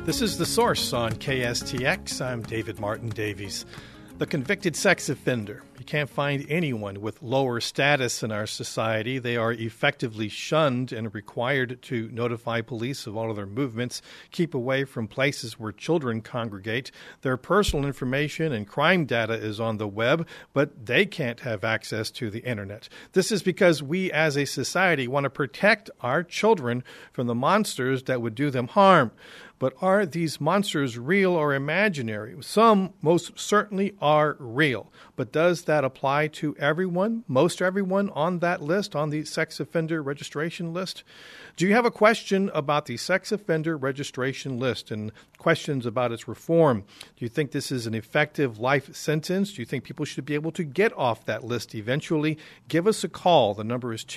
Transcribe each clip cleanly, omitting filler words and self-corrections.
This is The Source on KSTX. I'm David Martin Davies. The convicted sex offender. You can't find anyone with lower status in our society. They are effectively shunned and required to notify police of all of their movements, keep away from places where children congregate. Their personal information and crime data is on the web, but they can't have access to the internet. This is because we as a society want to protect our children from the monsters that would do them harm. But are these monsters real or imaginary? Some most certainly are real. But does that apply to everyone, most everyone on that list, on the sex offender registration list? Do you have a question about the sex offender registration list and questions about its reform? Do you think this is an effective life sentence? Do you think people should be able to get off that list eventually? Give us a call. The number is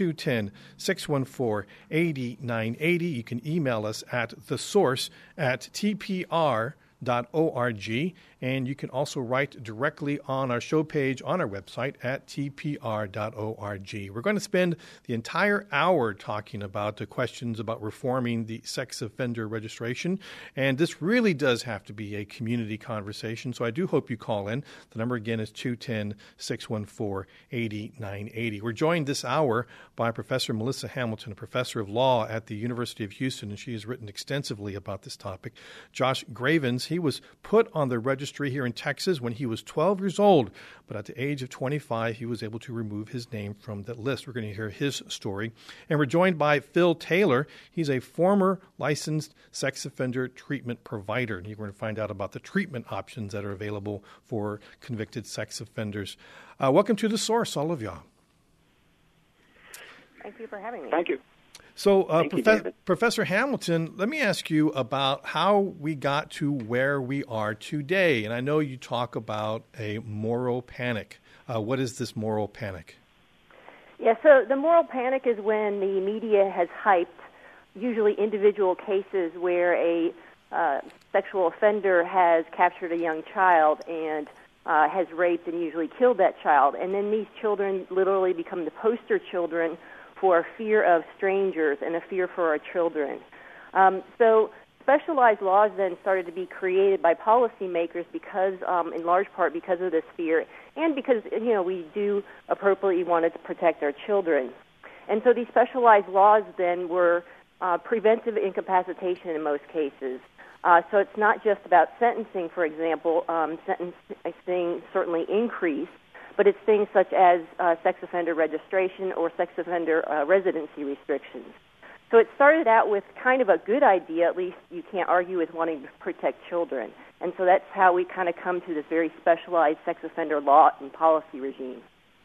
210-614-8980. You can email us at thesource@tpr.org, and you can also write directly on our show page on our website at tpr.org. We're going to spend the entire hour talking about the questions about reforming the sex offender registration, and this really does have to be a community conversation, so I do hope you call in. The number again is 210-614-8980. We're joined this hour by Professor Melissa Hamilton, a professor of law at the University of Houston, and she has written extensively about this topic. Josh Gravens, he was put on the registry here in Texas when he was 12 years old, but at the age of 25, he was able to remove his name from that list. We're going to hear his story. And we're joined by Phil Taylor. He's a former licensed sex offender treatment provider, and you're going to find out about the treatment options that are available for convicted sex offenders. Welcome to The Source, all of y'all. Thank you for having me. Thank you. So, Professor Hamilton, let me ask you about how we got to where we are today. And I know you talk about a moral panic. What is this moral panic? Yeah, so the moral panic is when the media has hyped usually individual cases where a sexual offender has captured a young child and has raped and usually killed that child. And then these children literally become the poster children for a fear of strangers and a fear for our children. So specialized laws then started to be created by policymakers because, in large part, because of this fear and because, we do appropriately want to protect our children. And so these specialized laws then were preventive incapacitation in most cases. So it's not just about sentencing, for example. Sentencing certainly increased, but it's things such as sex offender registration or sex offender residency restrictions. So it started out with kind of a good idea, at least you can't argue with wanting to protect children. And so that's how we kind of come to this very specialized sex offender law and policy regime.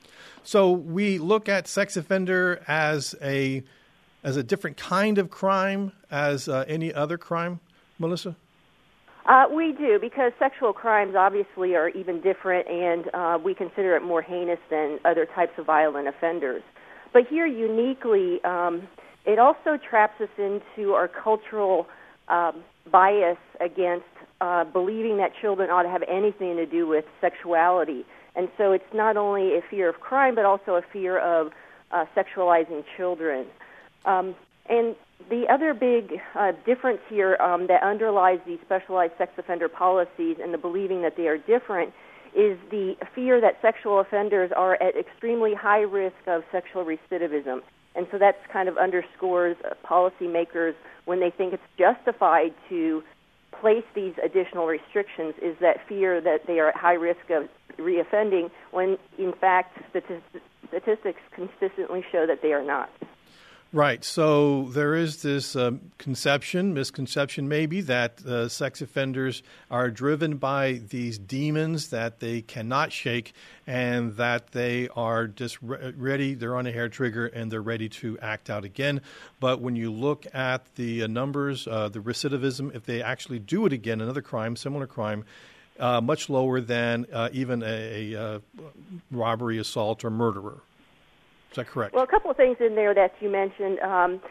So we look at sex offender as a different kind of crime as any other crime, Melissa? We do, because sexual crimes obviously are even different, and we consider it more heinous than other types of violent offenders. But here, uniquely, it also traps us into our cultural bias against believing that children ought to have anything to do with sexuality. And so it's not only a fear of crime, but also a fear of sexualizing children. And the other big difference here that underlies these specialized sex offender policies and the believing that they are different is the fear that sexual offenders are at extremely high risk of sexual recidivism. And so that's kind of underscores policymakers when they think it's justified to place these additional restrictions, is that fear that they are at high risk of reoffending when, in fact, statistics consistently show that they are not. Right. So there is this misconception maybe, that sex offenders are driven by these demons that they cannot shake and that they are just ready, they're on a hair trigger and they're ready to act out again. But when you look at the numbers, the recidivism, if they actually do it again, another crime, similar crime, much lower than even a robbery, assault, or murderer. Is that correct? Well, a couple of things in there that you mentioned.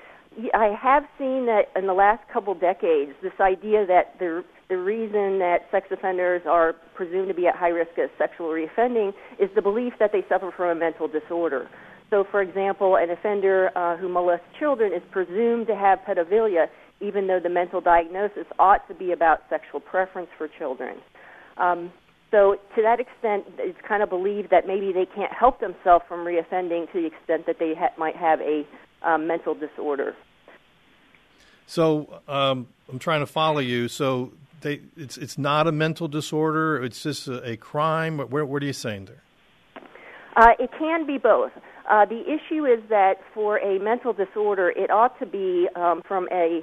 I have seen that in the last couple decades, this idea that the reason that sex offenders are presumed to be at high risk of sexual reoffending is the belief that they suffer from a mental disorder. So, for example, an offender who molests children is presumed to have pedophilia, even though the mental diagnosis ought to be about sexual preference for children. So to that extent, it's kind of believed that maybe they can't help themselves from reoffending to the extent that they might have a mental disorder. So I'm trying to follow you. So it's not a mental disorder. It's just a crime. What are you saying there? It can be both. The issue is that for a mental disorder, it ought to be from a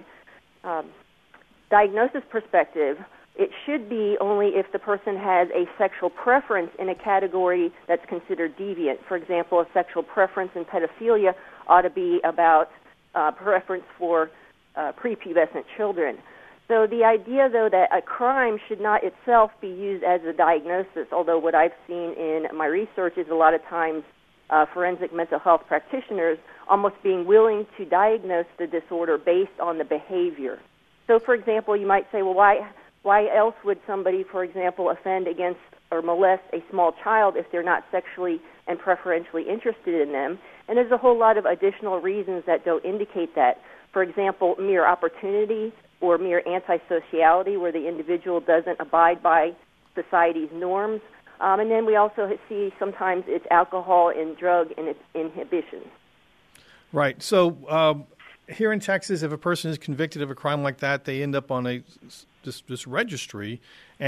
diagnosis perspective. It should be only if the person has a sexual preference in a category that's considered deviant. For example, a sexual preference in pedophilia ought to be about preference for prepubescent children. So the idea, though, that a crime should not itself be used as a diagnosis, although what I've seen in my research is a lot of times forensic mental health practitioners almost being willing to diagnose the disorder based on the behavior. So, for example, you might say, well, why else would somebody, for example, offend against or molest a small child if they're not sexually and preferentially interested in them? And there's a whole lot of additional reasons that don't indicate that. For example, mere opportunity or mere antisociality, where the individual doesn't abide by society's norms. And then we also see sometimes it's alcohol and drug inhibition. Right. So here in Texas, if a person is convicted of a crime like that, they end up on this registry.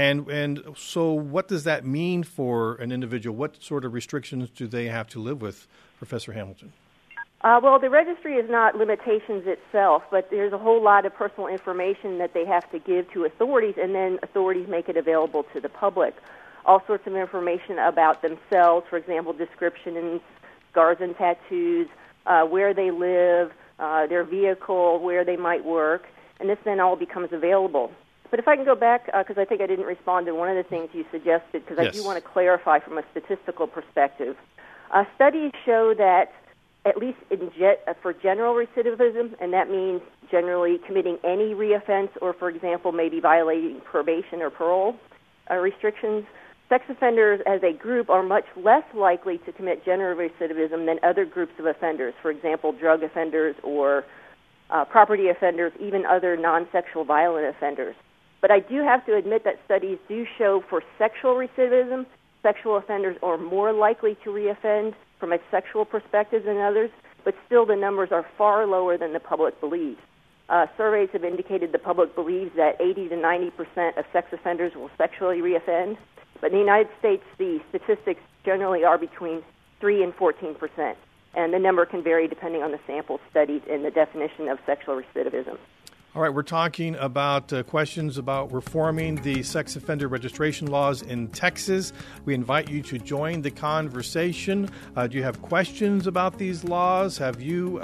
And so what does that mean for an individual? What sort of restrictions do they have to live with, Professor Hamilton? Well, the registry is not limitations itself, but there's a whole lot of personal information that they have to give to authorities, and then authorities make it available to the public. All sorts of information about themselves, for example, descriptions, scars and tattoos, where they live, their vehicle, where they might work, and this then all becomes available. But if I can go back, because I think I didn't respond to one of the things you suggested, because yes. I do want to clarify from a statistical perspective. Studies show that at least for general recidivism, and that means generally committing any reoffense or, for example, maybe violating probation or parole restrictions, sex offenders as a group are much less likely to commit general recidivism than other groups of offenders, for example, drug offenders or property offenders, even other non-sexual violent offenders. But I do have to admit that studies do show for sexual recidivism, sexual offenders are more likely to reoffend from a sexual perspective than others, but still the numbers are far lower than the public believes. Surveys have indicated the public believes that 80 to 90% of sex offenders will sexually reoffend, but in the United States, the statistics generally are between 3 and 14%, and the number can vary depending on the sample studied and the definition of sexual recidivism. All right, we're talking about questions about reforming the sex offender registration laws in Texas. We invite you to join the conversation. Do you have questions about these laws? Are you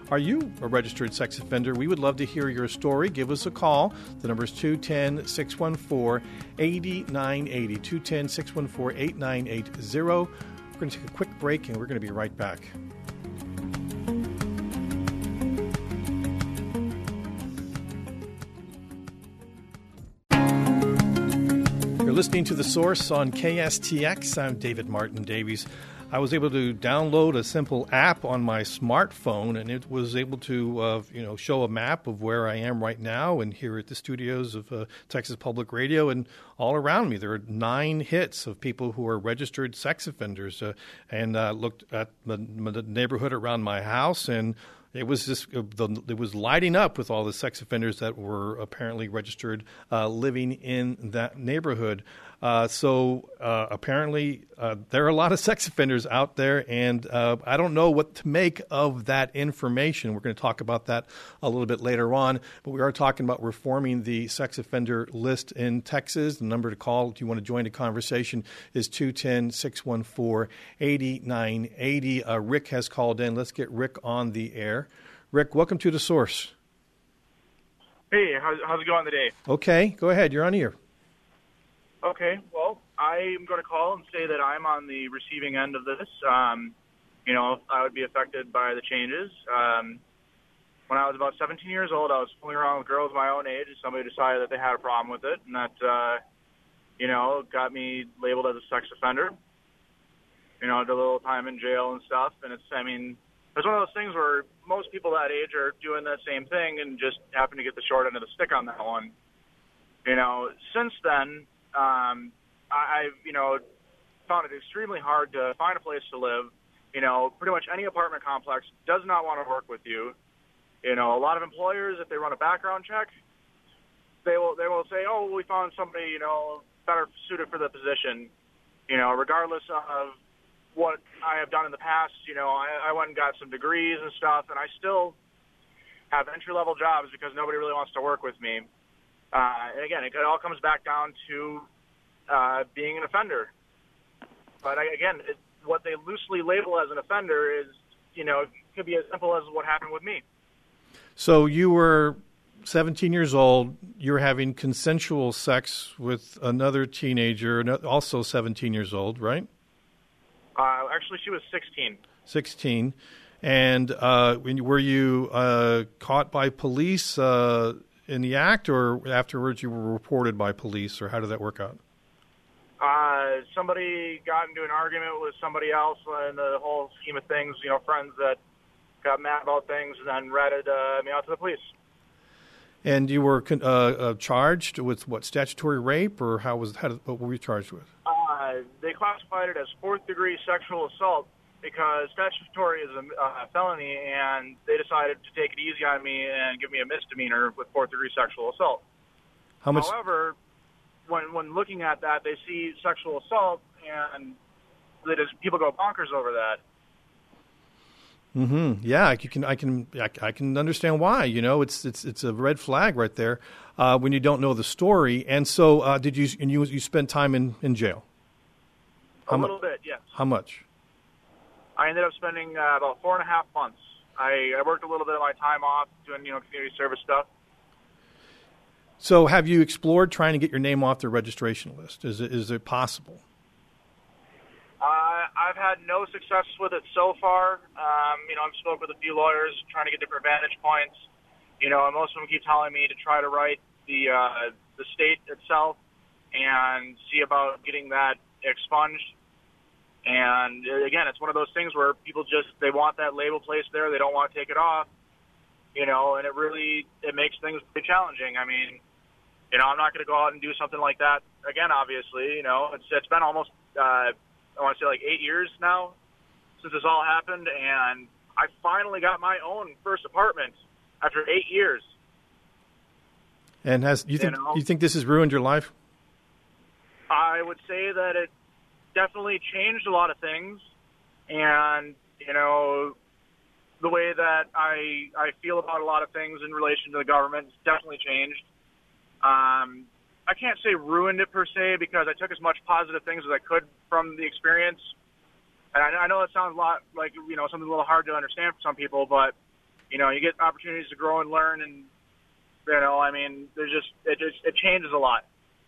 a registered sex offender? We would love to hear your story. Give us a call. The number is 210-614-8980, 210-614-8980. We're going to take a quick break, and we're going to be right back. You're listening to The Source on KSTX. I'm David Martin Davies. I was able to download a simple app on my smartphone, and it was able to show a map of where I am right now and here at the studios of Texas Public Radio. And all around me, there are 9 hits of people who are registered sex offenders. And looked at the neighborhood around my house, and it was it was lighting up with all the sex offenders that were apparently registered living in that neighborhood. So apparently there are a lot of sex offenders out there, and I don't know what to make of that information. We're going to talk about that a little bit later on, but we are talking about reforming the sex offender list in Texas. The number to call if you want to join the conversation is 210-614-8980. Rick has called in. Let's get Rick on the air. Rick, welcome to The Source. Hey, how's it going today? Okay, go ahead. You're on the air. Okay, well, I'm going to call and say that I'm on the receiving end of this. I would be affected by the changes. When I was about 17 years old, I was fooling around with girls my own age, and somebody decided that they had a problem with it, and that, got me labeled as a sex offender. Did a little time in jail and stuff, and it's one of those things where most people that age are doing the same thing and just happen to get the short end of the stick on that one. Since then, I've found it extremely hard to find a place to live. Pretty much any apartment complex does not want to work with you. A lot of employers, if they run a background check, they will say, oh, we found somebody, better suited for the position. Regardless of what I have done in the past, I went and got some degrees and stuff, and I still have entry-level jobs because nobody really wants to work with me. And again, it all comes back down to being an offender. But what they loosely label as an offender is, it could be as simple as what happened with me. So you were 17 years old. You were having consensual sex with another teenager, also 17 years old, right? Actually, she was 16. 16. And were you caught by police in the act, or afterwards you were reported by police, or how did that work out? Somebody got into an argument with somebody else in the whole scheme of things, friends that got mad about things and then ratted me out to the police. And you were charged with what, statutory rape, or what were you charged with? They classified it as fourth-degree sexual assault because statutory is a felony, and they decided to take it easy on me and give me a misdemeanor with fourth-degree sexual assault. However, when looking at that, they see sexual assault, and people go bonkers over that. Mm-hmm. Yeah, I can understand why. It's a red flag right there when you don't know the story. And so, did you spend time in jail? A little bit, yes. How much? I ended up spending about 4.5 months. I worked a little bit of my time off doing community service stuff. So, have you explored trying to get your name off the registration list? Is it possible? I've had no success with it so far. I've spoken with a few lawyers trying to get different vantage points. And most of them keep telling me to try to write the state itself and see about getting that expunged. And again, it's one of those things where people they want that label placed there. They don't want to take it off. And it makes things pretty challenging. I mean, I'm not going to go out and do something like that again, obviously. It's been almost, I want to say 8 years now since this all happened, and I finally got my own first apartment after 8 years. And you think this has ruined your life? I would say that it definitely changed a lot of things, and the way that I feel about a lot of things in relation to the government has definitely changed. I can't say ruined it per se because I took as much positive things as I could from the experience. And I know that sounds a lot like, something a little hard to understand for some people, but, you get opportunities to grow and learn, and, it changes a lot,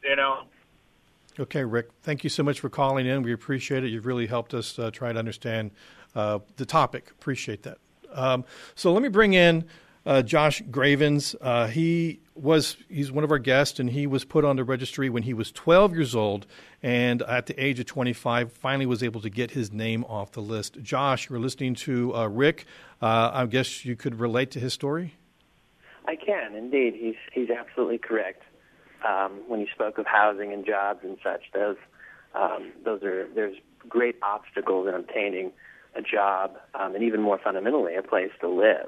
Okay, Rick, thank you so much for calling in. We appreciate it. You've really helped us try to understand the topic. Appreciate that. So let me bring in Josh Gravens. He's one of our guests, and he was put on the registry when he was 12 years old, and at the age of 25, finally was able to get his name off the list. Josh, you're listening to Rick. I guess you could relate to his story? I can, indeed. He's absolutely correct. When he spoke of housing and jobs and such, there's great obstacles in obtaining a job, and even more fundamentally, a place to live.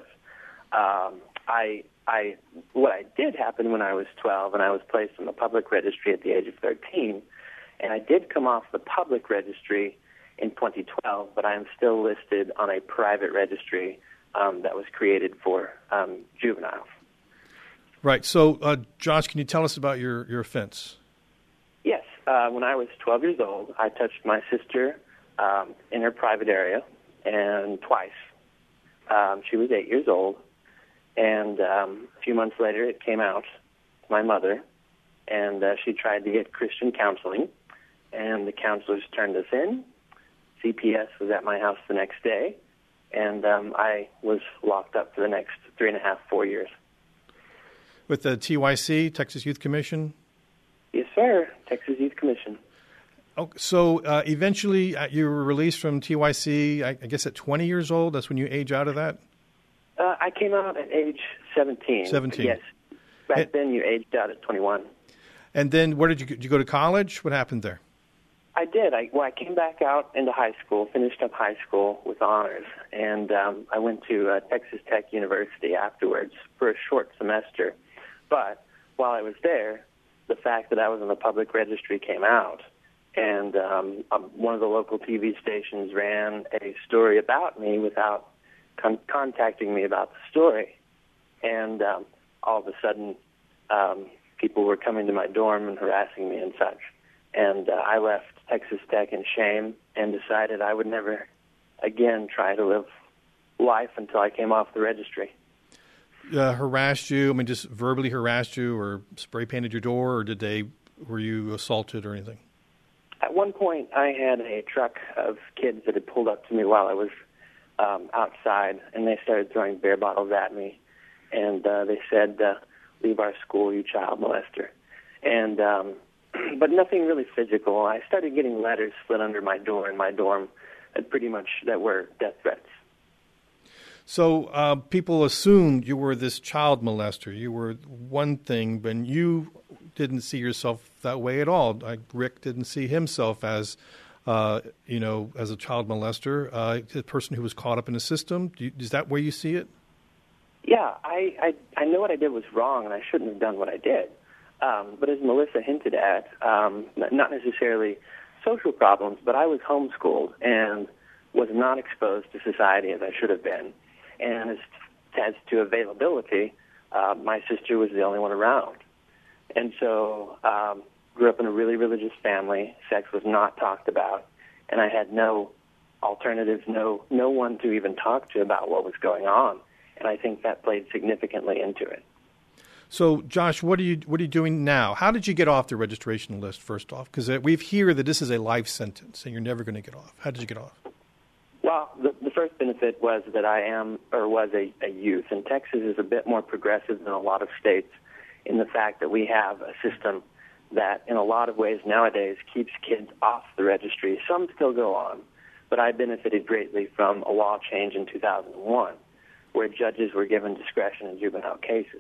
What I did happen when I was 12, and I was placed on the public registry at the age of 13, and I did come off the public registry in 2012, but I am still listed on a private registry that was created for juveniles. Right. So, Josh, can you tell us about your offense? Yes. When I was 12 years old, I touched my sister in her private area, and twice. She was 8 years old. And a few months later, it came out to my mother, and she tried to get Christian counseling, and the counselors turned us in. CPS was at my house the next day, and I was locked up for the next 3.5, 4 years. With the TYC, Texas Youth Commission? Yes, sir, Texas Youth Commission. Oh, so eventually you were released from TYC, I guess at 20 years old? That's when you age out of that? I came out at age 17. 17. Yes. Back then, you aged out at 21. And then where did you go to college? What happened there? I did. I came back out into high school, finished up high school with honors, and I went to Texas Tech University afterwards for a short semester. But while I was there, the fact that I was on the public registry came out, and one of the local TV stations ran a story about me without contacting me about the story. And all of a sudden, people were coming to my dorm and harassing me and such. And I left Texas Tech in shame and decided I would never again try to live life until I came off the registry. Harassed you? I mean, just verbally harassed you, or spray painted your door, or were you assaulted or anything? At one point, I had a truck of kids that had pulled up to me while I was outside, and they started throwing beer bottles at me, and they said, "Leave our school, you child molester." And but nothing really physical. I started getting letters slid under my door in my dorm that were death threats. So people assumed you were this child molester. You were one thing, but you didn't see yourself that way at all. Rick didn't see himself as, as a child molester, a person who was caught up in the system. Is that where you see it? Yeah, I know what I did was wrong, and I shouldn't have done what I did. But as Melissa hinted at, not necessarily social problems, but I was homeschooled and was not exposed to society as I should have been. And as to availability, my sister was the only one around. And so grew up in a really religious family. Sex was not talked about. And I had no alternatives, no one to even talk to about what was going on. And I think that played significantly into it. So, Josh, what are you doing now? How did you get off the registration list, first off? Because we hear that this is a life sentence, and you're never going to get off. How did you get off? Well, the first benefit was that was a youth, and Texas is a bit more progressive than a lot of states in the fact that we have a system that, in a lot of ways nowadays, keeps kids off the registry. Some still go on, but I benefited greatly from a law change in 2001, where judges were given discretion in juvenile cases.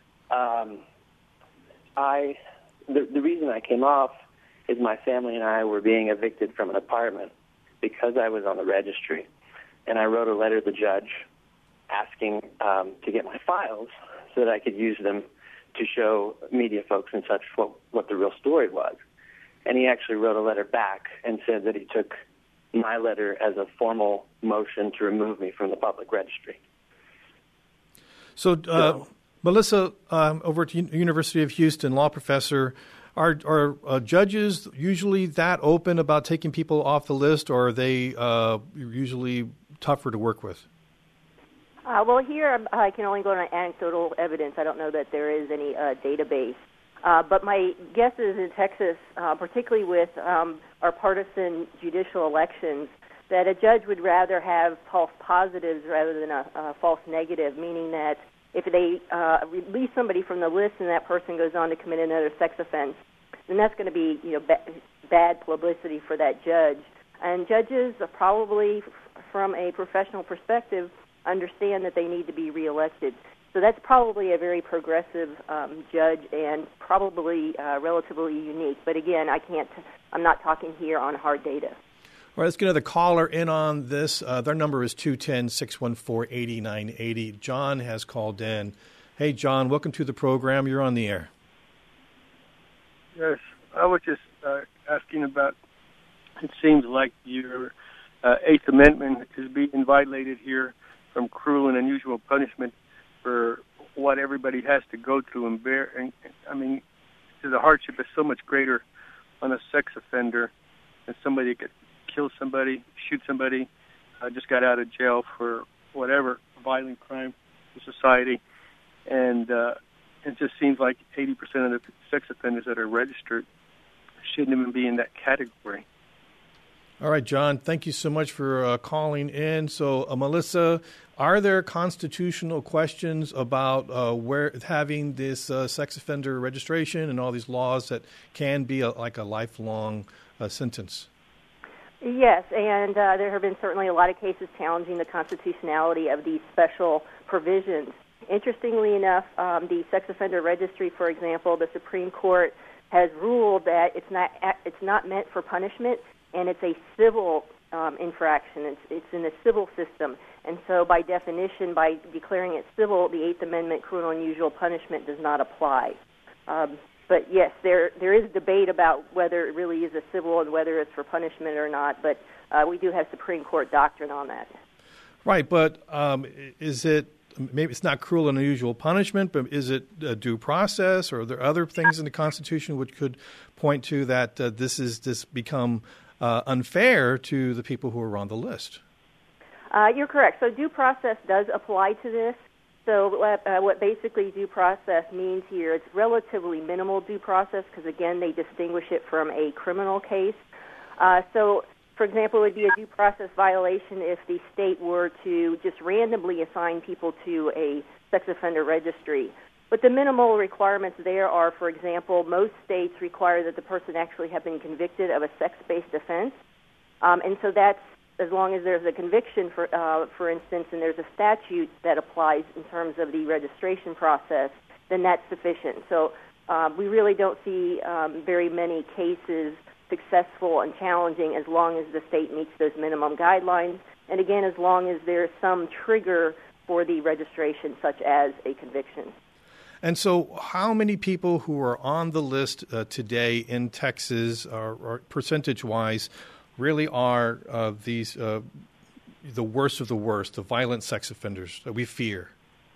The reason I came off is my family and I were being evicted from an apartment because I was on the registry, and I wrote a letter to the judge asking to get my files so that I could use them to show media folks and such what the real story was. And he actually wrote a letter back and said that he took my letter as a formal motion to remove me from the public registry. So Melissa, over at the University of Houston, law professor, are judges usually that open about taking people off the list, or are they usually tougher to work with? Well, here I can only go on anecdotal evidence. I don't know that there is any database. But my guess is in Texas, particularly with our partisan judicial elections, that a judge would rather have false positives rather than a false negative, meaning that if they release somebody from the list and that person goes on to commit another sex offense, then that's going to be bad publicity for that judge. And judges are probably, from a professional perspective, understand that they need to be reelected. So that's probably a very progressive judge and probably relatively unique. But again, I'm not talking here on hard data. All right, let's get another caller in on this. Their number is 210-614-8980. John has called in. Hey, John, welcome to the program. You're on the air. Yes, I was just asking about, it seems like your Eighth Amendment is being violated here from cruel and unusual punishment for what everybody has to go through and bear. And I mean, the hardship is so much greater on a sex offender than somebody that could kill somebody, shoot somebody, just got out of jail for whatever violent crime in society. And it just seems like 80% of the sex offenders that are registered shouldn't even be in that category. All right, John, thank you so much for calling in. So, Melissa, are there constitutional questions about where having this sex offender registration and all these laws that can be like a lifelong sentence? Yes, and there have been certainly a lot of cases challenging the constitutionality of these special provisions. Interestingly enough, the Sex Offender Registry, for example, the Supreme Court has ruled that it's not meant for punishment, and it's a civil infraction. It's in the civil system, and so by definition, by declaring it civil, the Eighth Amendment cruel and unusual punishment does not apply. But yes, there is debate about whether it really is a civil and whether it's for punishment or not. But we do have Supreme Court doctrine on that. Right, but is it maybe it's not cruel and unusual punishment, but is it a due process, or are there other things in the Constitution which could point to that this become unfair to the people who are on the list? You're correct. So due process does apply to this. So what basically due process means here, it's relatively minimal due process because, again, they distinguish it from a criminal case. So, for example, it would be a due process violation if the state were to just randomly assign people to a sex offender registry. But the minimal requirements there are, for example, most states require that the person actually have been convicted of a sex-based offense. And so that's as long as there's a conviction, for instance, and there's a statute that applies in terms of the registration process, then that's sufficient. So we really don't see very many cases successful and challenging as long as the state meets those minimum guidelines, and again, as long as there's some trigger for the registration, such as a conviction. And so how many people who are on the list today in Texas, or percentage-wise, really are these the worst of the worst, the violent sex offenders that we fear?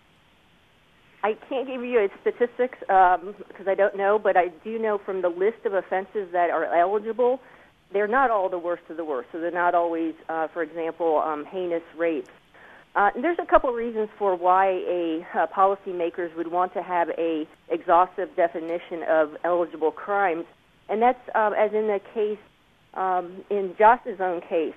I can't give you a statistics because I don't know, but I do know from the list of offenses that are eligible, they're not all the worst of the worst. So they're not always, for example, heinous rapes. There's a couple reasons for why policymakers would want to have a exhaustive definition of eligible crimes, and that's as in the case in Josh's own case,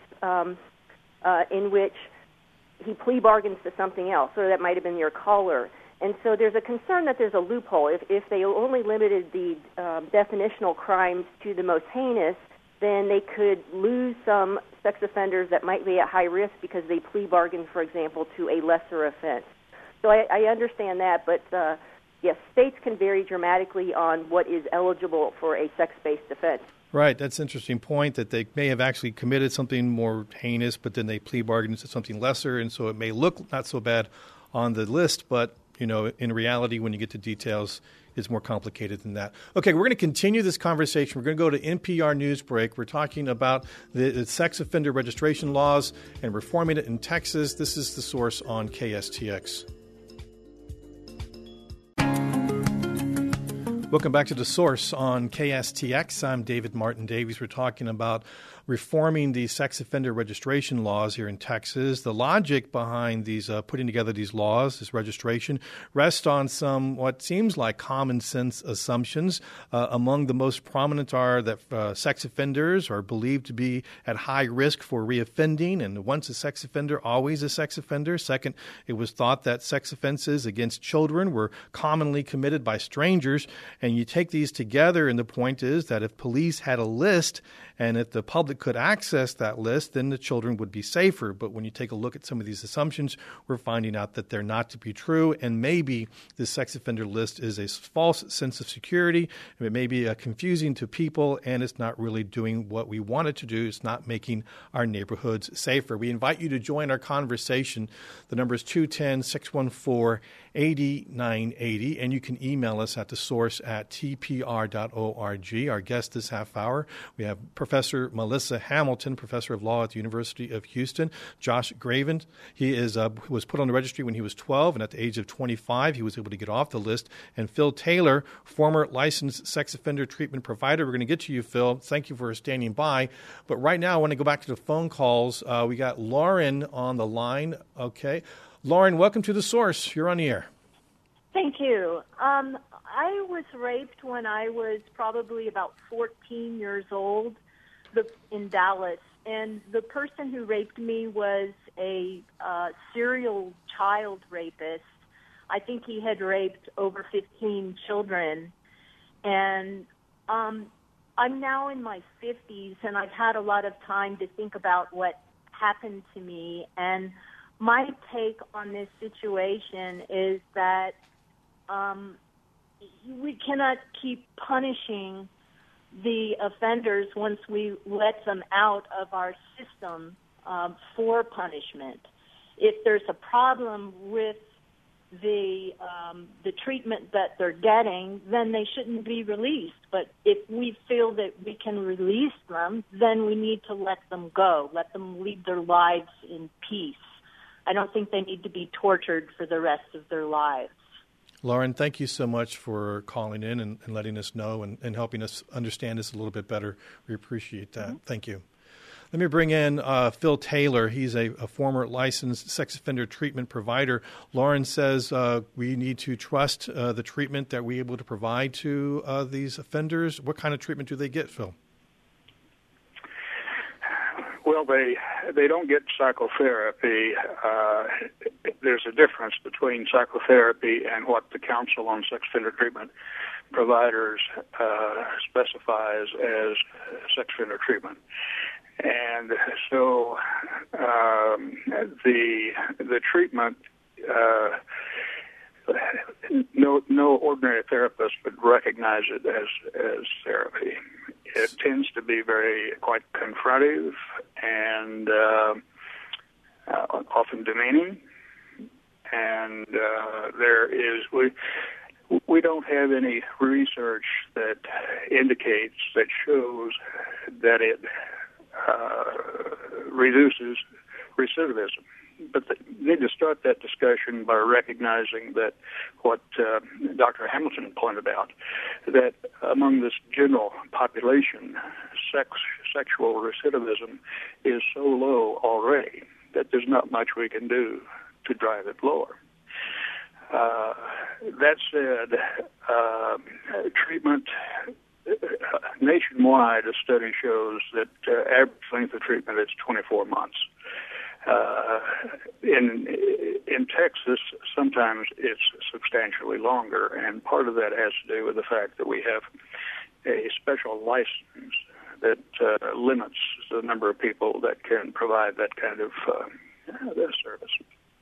in which he plea bargains to something else, or that might have been your caller. And so there's a concern that there's a loophole. If they only limited the definitional crimes to the most heinous, then they could lose some sex offenders that might be at high risk because they plea bargained, for example, to a lesser offense. So I understand that, but yes, states can vary dramatically on what is eligible for a sex-based offense. Right, that's an interesting point, that they may have actually committed something more heinous, but then they plea bargained to something lesser, and so it may look not so bad on the list, but in reality, when you get to details, it's more complicated than that. Okay, we're going to continue this conversation. We're going to go to NPR News Break. We're talking about the sex offender registration laws and reforming it in Texas. This is The Source on KSTX. Welcome back to The Source on KSTX. I'm David Martin Davies. We're talking about reforming the sex offender registration laws here in Texas. The logic behind these putting together these laws, this registration, rests on some what seems like common sense assumptions. Among the most prominent are that sex offenders are believed to be at high risk for reoffending, and once a sex offender, always a sex offender. Second, it was thought that sex offenses against children were commonly committed by strangers, and you take these together, and the point is that if police had a list and if the public could access that list, then the children would be safer. But when you take a look at some of these assumptions, we're finding out that they're not to be true, and maybe the sex offender list is a false sense of security. It may be confusing to people, and it's not really doing what we want it to do. It's not making our neighborhoods safer. We invite you to join our conversation. The number is 210-614-8980, and you can email us at thesource@tpr.org. Our guest this half hour, we have Professor Melissa Hamilton, Professor of Law at the University of Houston. Josh Graven, he was put on the registry when he was 12, and at the age of 25, he was able to get off the list. And Phil Taylor, former licensed sex offender treatment provider. We're going to get to you, Phil. Thank you for standing by. But right now, I want to go back to the phone calls. We got Lauren on the line. Okay. Lauren, welcome to The Source. You're on the air. Thank you. I was raped when I was probably about 14 years old in Dallas, and the person who raped me was a serial child rapist. I think he had raped over 15 children, and I I'm now in my 50s, and I've had a lot of time to think about what happened to me. And my take on this situation is that we cannot keep punishing the offenders once we let them out of our system for punishment. If there's a problem with the treatment that they're getting, then they shouldn't be released. But if we feel that we can release them, then we need to let them go, let them lead their lives in peace. I don't think they need to be tortured for the rest of their lives. Lauren, thank you so much for calling in and letting us know and helping us understand this a little bit better. We appreciate that. Mm-hmm. Thank you. Let me bring in Phil Taylor. He's a former licensed sex offender treatment provider. Lauren says we need to trust the treatment that we're able to provide to these offenders. What kind of treatment do they get, Phil? Well, they don't get psychotherapy. There's a difference between psychotherapy and what the Council on Sex Offender Treatment Providers specifies as sex offender treatment. And so the treatment, no ordinary therapist would recognize it as therapy. It tends to be quite confrontive and often demeaning. And we don't have any research that shows that it reduces recidivism. But they need to start that discussion by recognizing that what Dr. Hamilton pointed out, that among this general population, sexual recidivism is so low already that there's not much we can do to drive it lower. That said, treatment nationwide, a study shows that average length of treatment is 24 months. In Texas, sometimes it's substantially longer, and part of that has to do with the fact that we have a special license that limits the number of people that can provide that kind of service.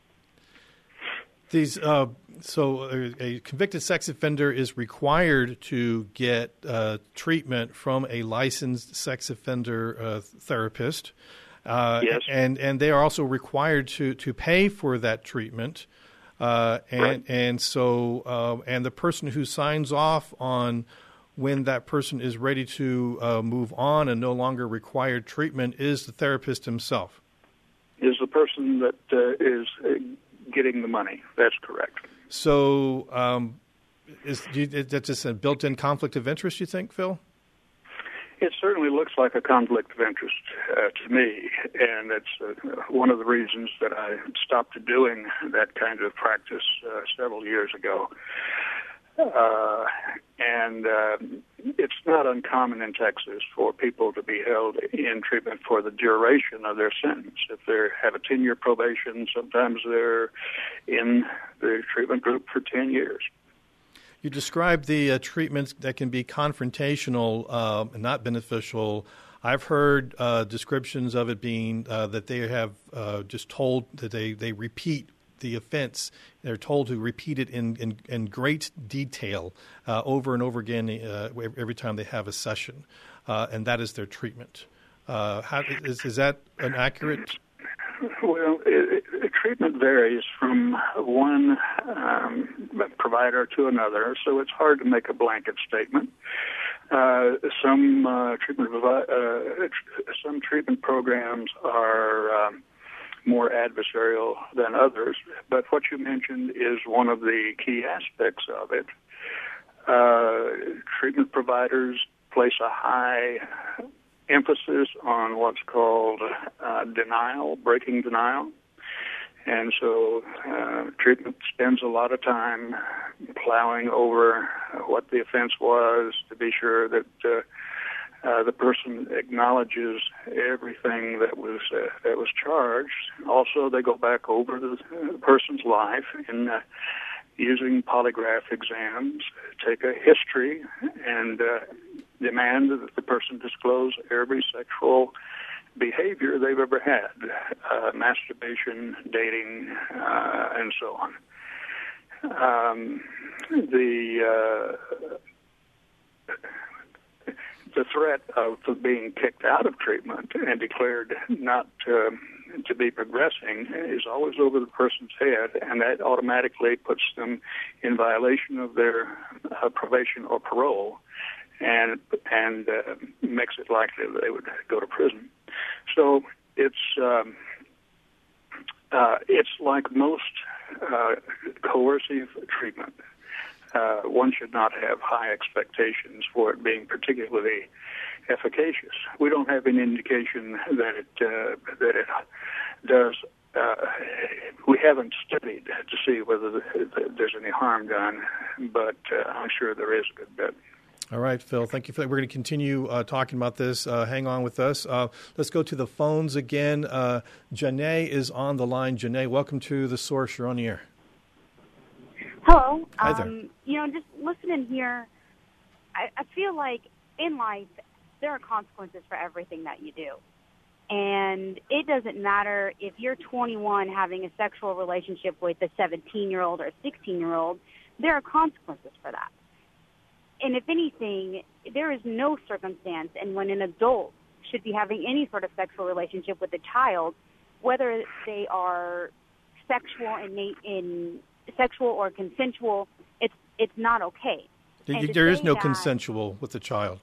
A convicted sex offender is required to get treatment from a licensed sex offender therapist. Yes. And they are also required to pay for that treatment. Right. And the person who signs off on when that person is ready to move on and no longer required treatment is the therapist himself. Is the person that is getting the money. That's correct. So is that just a built-in conflict of interest, you think, Phil? It certainly looks like a conflict of interest to me, and it's one of the reasons that I stopped doing that kind of practice several years ago. And it's not uncommon in Texas for people to be held in treatment for the duration of their sentence. If they have a 10-year probation, sometimes they're in the treatment group for 10 years. You described the treatments that can be confrontational and not beneficial. I've heard descriptions of it being that they have just told that they repeat the offense. They're told to repeat it in great detail over and over again every time they have a session, and that is their treatment. Is that an accurate? Well, treatment varies from one provider to another, so it's hard to make a blanket statement. Some treatment programs are more adversarial than others, but what you mentioned is one of the key aspects of it. Treatment providers place a high emphasis on what's called denial, breaking denial. And so treatment spends a lot of time plowing over what the offense was to be sure that the person acknowledges everything that was charged. Also, they go back over the person's life in using polygraph exams, take a history, and demand that the person disclose every sexual behavior they've ever had, masturbation, dating, and so on. The threat of being kicked out of treatment and declared not to be progressing is always over the person's head, and that automatically puts them in violation of their probation or parole, and makes it likely that they would go to prison. So it's like most coercive treatment. One should not have high expectations for it being particularly efficacious. We don't have any indication that it does. We haven't studied to see whether there's any harm done, but I'm sure there is a good bit. All right, Phil, thank you for that. We're going to continue talking about this. Hang on with us. Let's go to the phones again. Janae is on the line. Janae, welcome to The Source. You're on the air. Hello. Hi there. Just listening here, I feel like in life there are consequences for everything that you do. And it doesn't matter if you're 21 having a sexual relationship with a 17-year-old or a 16-year-old, there are consequences for that. And if anything, there is no circumstance in when an adult should be having any sort of sexual relationship with a child, whether they are sexual or consensual, it's not okay. There is no consensual with the child.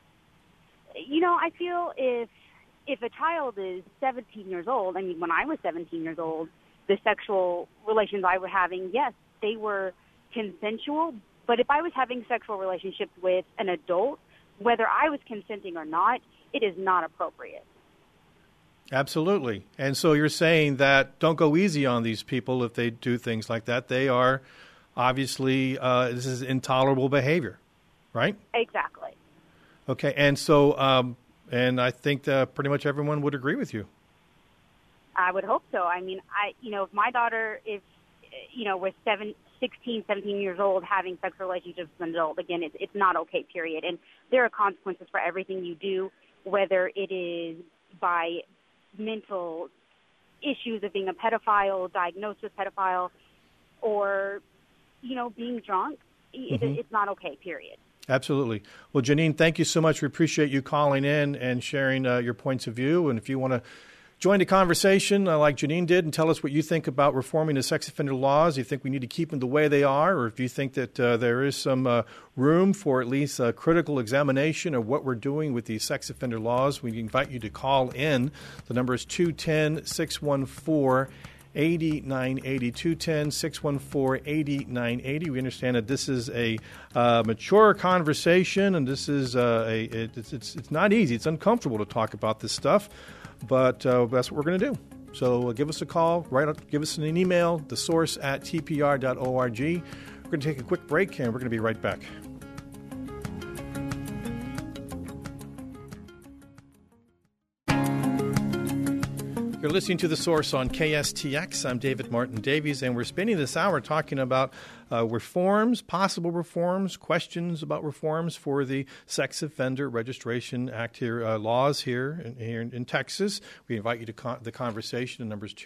I feel if a child is 17 years old, I mean, when I was 17 years old, the sexual relations I was having, yes, they were consensual. But if I was having sexual relationships with an adult, whether I was consenting or not, it is not appropriate. Absolutely. And so you're saying that don't go easy on these people if they do things like that. They are obviously, this is intolerable behavior, right? Exactly. Okay. And so, and I think that pretty much everyone would agree with you. I would hope so. I mean, if my daughter was 16, 17 years old having sexual relationships with an adult, again, it's not okay, period. And there are consequences for everything you do, whether it is by mental issues of being a pedophile, diagnosed with pedophile, or, being drunk. It's not okay, period. Absolutely. Well, Janine, thank you so much. We appreciate you calling in and sharing your points of view. And if you want to join the conversation like Janine did and tell us what you think about reforming the sex offender laws, you think we need to keep them the way they are, or if you think that there is some room for at least a critical examination of what we're doing with these sex offender laws, we invite you to call in. The number is 210-614-8980, 210-614-8980. We understand that this is a mature conversation, and this is it's not easy. It's uncomfortable to talk about this stuff. But that's what we're going to do. So give us a call, give us an email, thesource@tpr.org. We're going to take a quick break, and we're going to be right back. You're listening to The Source on KSTX. I'm David Martin Davies, and we're spending this hour talking about reforms, possible reforms, questions about reforms for the Sex Offender Registration Act here, laws here in Texas. We invite you to the conversation. The number is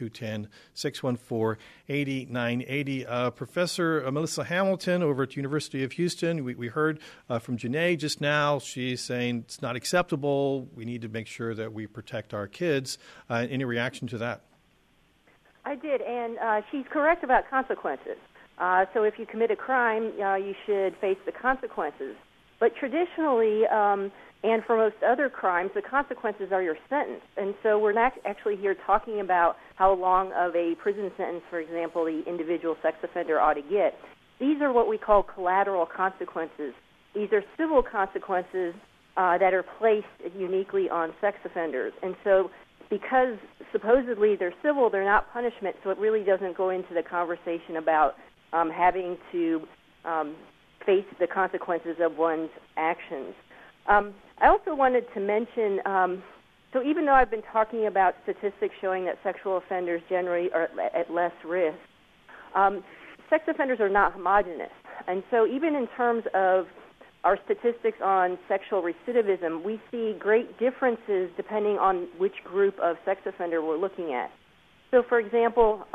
210-614-8980. Professor Melissa Hamilton over at the University of Houston, we heard from Janae just now. She's saying it's not acceptable. We need to make sure that we protect our kids. Any reaction to that? I did, and she's correct about consequences. So if you commit a crime, you should face the consequences. But traditionally, and for most other crimes, the consequences are your sentence. And so we're not actually here talking about how long of a prison sentence, for example, the individual sex offender ought to get. These are what we call collateral consequences. These are civil consequences that are placed uniquely on sex offenders. And so because supposedly they're civil, they're not punishment, so it really doesn't go into the conversation about having to face the consequences of one's actions. I also wanted to mention, so even though I've been talking about statistics showing that sexual offenders generally are at less risk, sex offenders are not homogenous. And so even in terms of our statistics on sexual recidivism, we see great differences depending on which group of sex offender we're looking at. So, for example,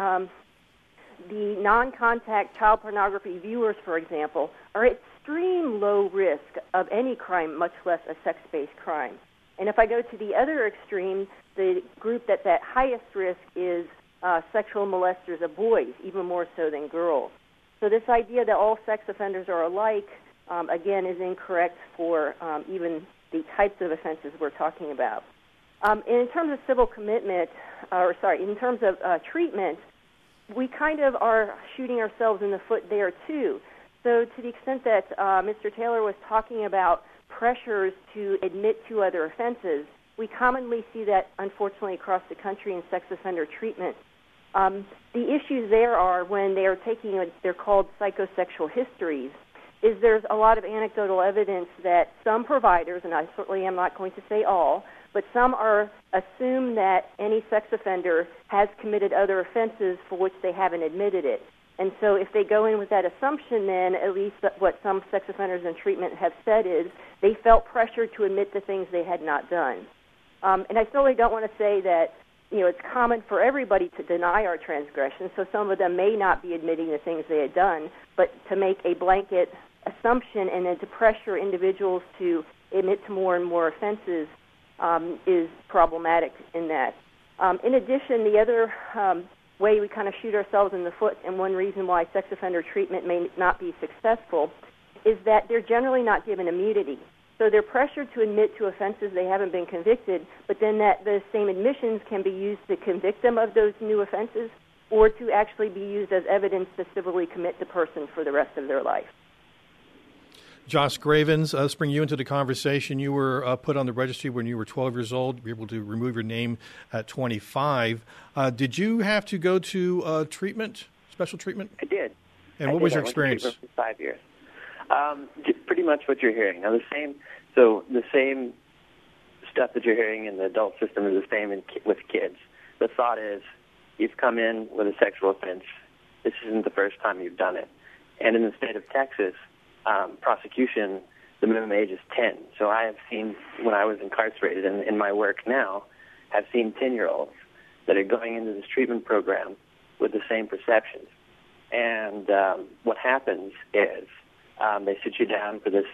the non-contact child pornography viewers, for example, are at extreme low risk of any crime, much less a sex-based crime. And if I go to the other extreme, the group that's at highest risk is sexual molesters of boys, even more so than girls. So this idea that all sex offenders are alike, again, is incorrect for even the types of offenses we're talking about. And in terms of civil commitment, in terms of treatment, we kind of are shooting ourselves in the foot there, too. So to the extent that Mr. Taylor was talking about pressures to admit to other offenses, we commonly see that, unfortunately, across the country in sex offender treatment. The issues there are when they are taking they're called psychosexual histories, is there's a lot of anecdotal evidence that some providers, and I certainly am not going to say all, but some assume that any sex offender has committed other offenses for which they haven't admitted it. And so if they go in with that assumption, then at least what some sex offenders in treatment have said is they felt pressure to admit the things they had not done. And I certainly don't want to say that, it's common for everybody to deny our transgressions, so some of them may not be admitting the things they had done, but to make a blanket assumption and then to pressure individuals to admit to more and more offenses is problematic in that. In addition, the other way we kind of shoot ourselves in the foot, and one reason why sex offender treatment may not be successful, is that they're generally not given immunity. So they're pressured to admit to offenses they haven't been convicted, but then the same admissions can be used to convict them of those new offenses or to actually be used as evidence to civilly commit the person for the rest of their life. Josh Gravens, let's bring you into the conversation. You were put on the registry when you were 12 years old. You were able to remove your name at 25. Did you have to go to treatment, special treatment? I did. And what was your experience? I went to treatment for 5 years. Pretty much what you're hearing. Now, the same stuff that you're hearing in the adult system is the same with kids. The thought is, you've come in with a sexual offense. This isn't the first time you've done it. And in the state of Texas, prosecution, the minimum age is 10. So I have seen, when I was incarcerated and in my work now, I've seen 10-year-olds that are going into this treatment program with the same perceptions. And what happens is they sit you down for this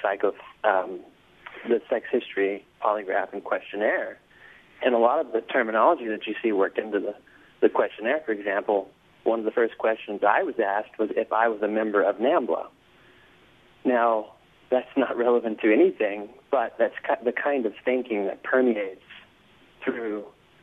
the sex history polygraph and questionnaire. And a lot of the terminology that you see worked into the questionnaire, for example, one of the first questions I was asked was if I was a member of NAMBLA. Now, that's not relevant to anything, but that's the kind of thinking that permeates through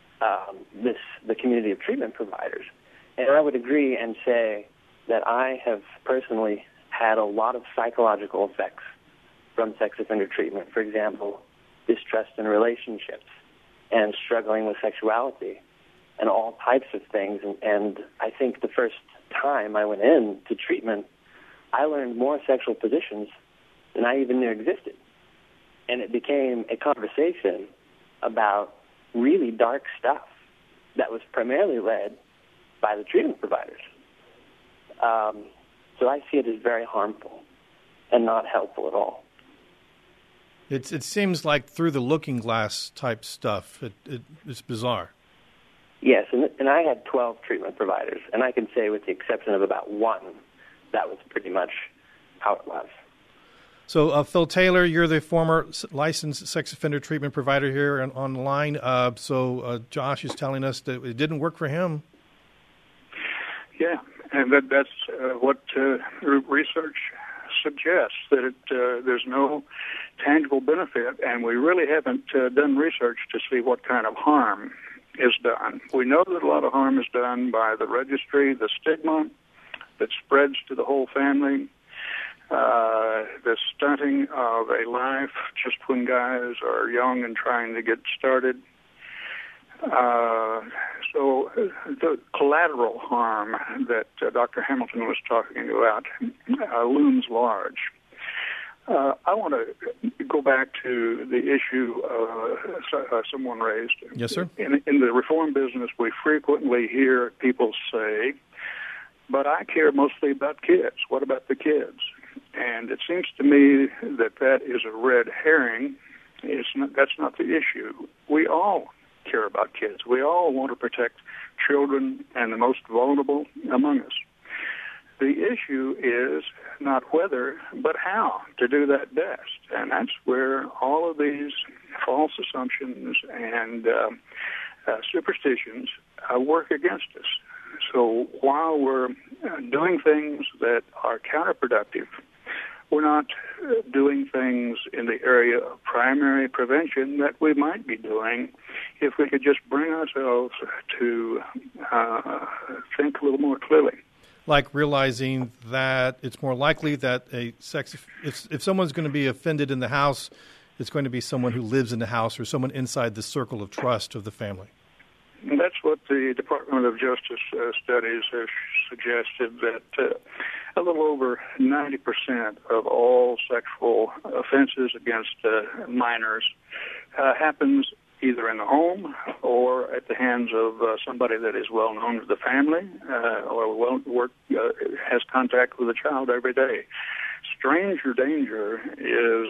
the community of treatment providers. And I would agree and say that I have personally had a lot of psychological effects from sex offender treatment. For example, distrust in relationships and struggling with sexuality and all types of things. And I think the first time I went in to treatment, I learned more sexual positions than I even knew existed. And it became a conversation about really dark stuff that was primarily led by the treatment providers. So I see it as very harmful and not helpful at all. It seems like through the looking glass type stuff. It's bizarre. Yes, and I had 12 treatment providers, and I can say with the exception of about one, that was pretty much how it was. So, Phil Taylor, you're the former licensed sex offender treatment provider here on the line. So Josh is telling us that it didn't work for him. Yeah, and that's what research suggests, that there's no tangible benefit, and we really haven't done research to see what kind of harm is done. We know that a lot of harm is done by the registry, the stigma that spreads to the whole family, the stunting of a life just when guys are young and trying to get started. So the collateral harm that Dr. Hamilton was talking about looms large. I want to go back to the issue someone raised. Yes, sir. In the reform business, we frequently hear people say, but I care mostly about kids. What about the kids? And it seems to me that that is a red herring. That's not the issue. We all care about kids. We all want to protect children and the most vulnerable among us. The issue is not whether, but how to do that best. And that's where all of these false assumptions and superstitions work against us. So while we're doing things that are counterproductive, we're not doing things in the area of primary prevention that we might be doing if we could just bring ourselves to think a little more clearly. Like realizing that it's more likely that if someone's going to be offended in the house, it's going to be someone who lives in the house or someone inside the circle of trust of the family. And that's what the Department of Justice studies have suggested, that a little over 90% of all sexual offenses against minors happens either in the home or at the hands of somebody that is well known to the family or has contact with the child every day. Stranger danger is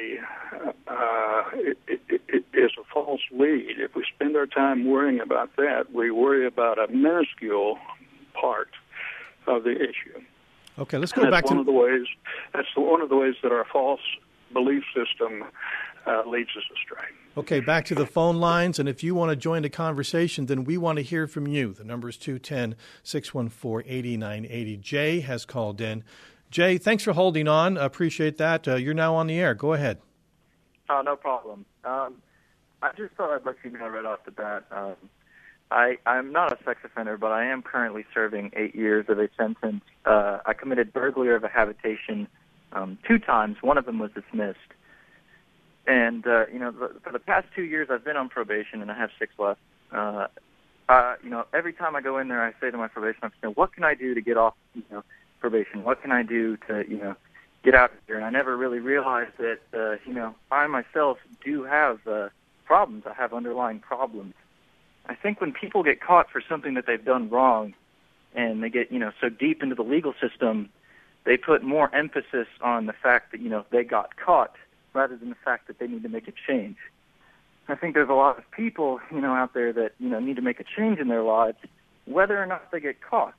a false lead. If we spend our time worrying about that, we worry about a minuscule part of the issue. Okay, let's go back to one of the ways. That's one of the ways that our false belief system leads us astray. Okay, back to the phone lines, and if you want to join the conversation, then we want to hear from you. The number is 210-614-8980. Jay has called in. Jay, thanks for holding on. I appreciate that. You're now on the air. Go ahead. Oh, no problem. I just thought I'd let you know right off the bat. I'm not a sex offender, but I am currently serving 8 years of a sentence. I committed burglary of a habitation 2 times. One of them was dismissed. And, for the past 2 years, I've been on probation, and I have 6 left. Every time I go in there, I say to my probation officer, what can I do to get off, probation? What can I do to, get out of here? And I never really realized that, I myself do have problems. I have underlying problems. I think when people get caught for something that they've done wrong and they get, so deep into the legal system, they put more emphasis on the fact that, they got caught rather than the fact that they need to make a change. I think there's a lot of people, out there that, need to make a change in their lives, whether or not they get caught.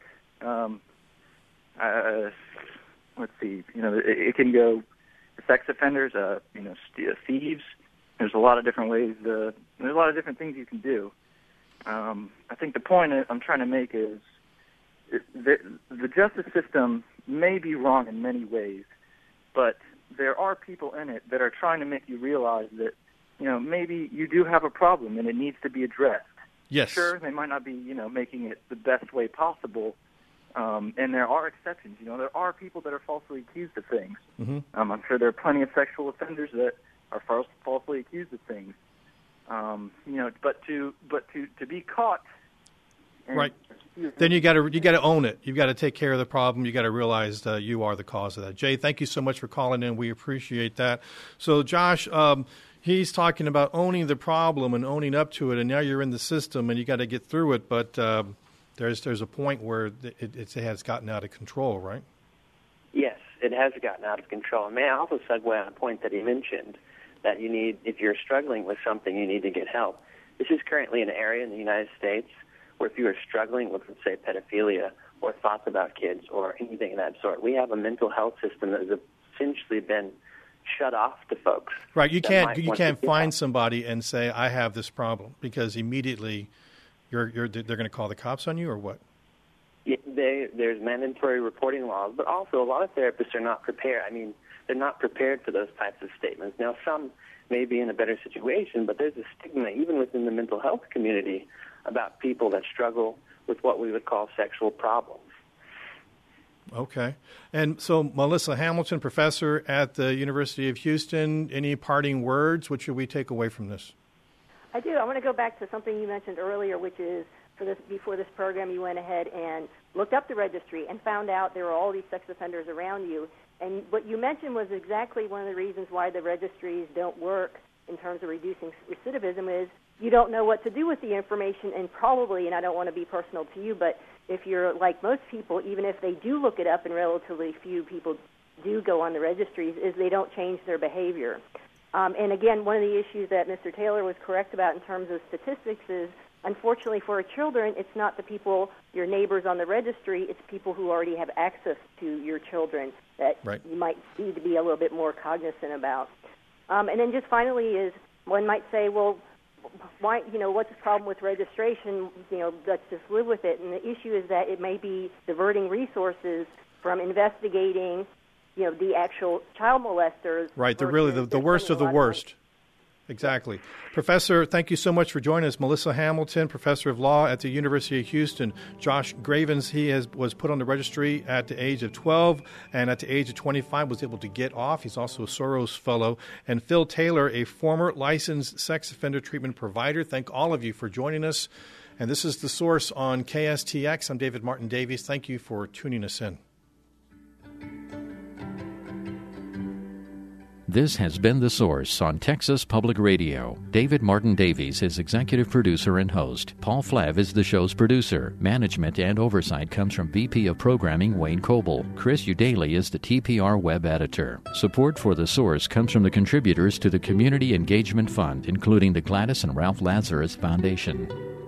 Let's see, it can go sex offenders, thieves. There's a lot of different ways. There's a lot of different things you can do. I think the point I'm trying to make is the justice system may be wrong in many ways, but there are people in it that are trying to make you realize that, maybe you do have a problem and it needs to be addressed. Yes. Sure, they might not be, making it the best way possible, and there are exceptions. There are people that are falsely accused of things. Mm-hmm. I'm sure there are plenty of sexual offenders that are falsely accused of things. But to be caught, right? Then you got to own it. You've got to take care of the problem. You got to realize that you are the cause of that. Jay, thank you so much for calling in. We appreciate that. So, Josh, he's talking about owning the problem and owning up to it. And now you're in the system, and you got to get through it. But there's a point where it has gotten out of control, right? Yes, it has gotten out of control. And may I also segue on a point that he mentioned, that if you're struggling with something, you need to get help. This is currently an area in the United States where if you are struggling with, let's say, pedophilia or thoughts about kids or anything of that sort, we have a mental health system that has essentially been shut off to folks. Right. You can't find somebody and say, I have this problem, because immediately they're going to call the cops on you, or what? Yeah, there's mandatory reporting laws, but also a lot of therapists are not prepared. I mean, they're not prepared for those types of statements. Now, some may be in a better situation, but there's a stigma even within the mental health community about people that struggle with what we would call sexual problems. Okay. And so, Melissa Hamilton, professor at the University of Houston, any parting words? What should we take away from this? I do. I want to go back to something you mentioned earlier, which is before this program you went ahead and looked up the registry and found out there were all these sex offenders around you. And what you mentioned was exactly one of the reasons why the registries don't work in terms of reducing recidivism is you don't know what to do with the information, and probably, and I don't want to be personal to you, but if you're like most people, even if they do look it up and relatively few people do go on the registries is they don't change their behavior. And again, one of the issues that Mr. Taylor was correct about in terms of statistics is, unfortunately for our children, it's not the people, your neighbors on the registry, it's people who already have access to your children that you might need to be a little bit more cognizant about. And then just finally is, one might say, well, why, what's the problem with registration? Let's just live with it. And the issue is that it may be diverting resources from investigating, the actual child molesters. Right, they're really the worst of the worst. Exactly. Professor, thank you so much for joining us. Melissa Hamilton, professor of law at the University of Houston. Josh Gravens, he was put on the registry at the age of 12, and at the age of 25 was able to get off. He's also a Soros Fellow. And Phil Taylor, a former licensed sex offender treatment provider. Thank all of you for joining us. And this is The Source on KSTX. I'm David Martin Davies. Thank you for tuning us in. This has been The Source on Texas Public Radio. David Martin Davies is executive producer and host. Paul Flav is the show's producer. Management and oversight comes from VP of Programming Wayne Coble. Chris Udaley is the TPR web editor. Support for The Source comes from the contributors to the Community Engagement Fund, including the Gladys and Ralph Lazarus Foundation.